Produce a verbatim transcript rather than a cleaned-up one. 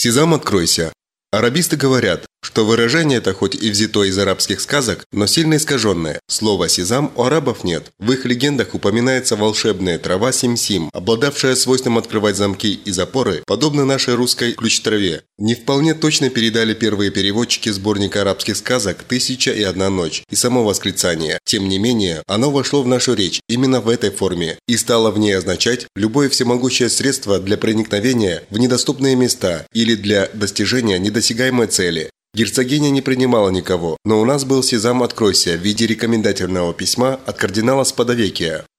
«Сезам, откройся». Арабисты говорят, что выражение это хоть и взято из арабских сказок, но сильно искаженное. Слова «сезам» у арабов нет. В их легендах упоминается волшебная трава сим-сим, обладавшая свойством открывать замки и запоры, подобно нашей русской ключ-траве. Не вполне точно передали первые переводчики сборника арабских сказок «Тысяча и одна ночь» и само восклицание. Тем не менее, оно вошло в нашу речь именно в этой форме и стало в ней означать любое всемогущее средство для проникновения в недоступные места или для достижения недосягаемой цели. Герцогиня не принимала никого, но у нас был «Сезам, откройся» в виде рекомендательного письма от кардинала Сподовекия.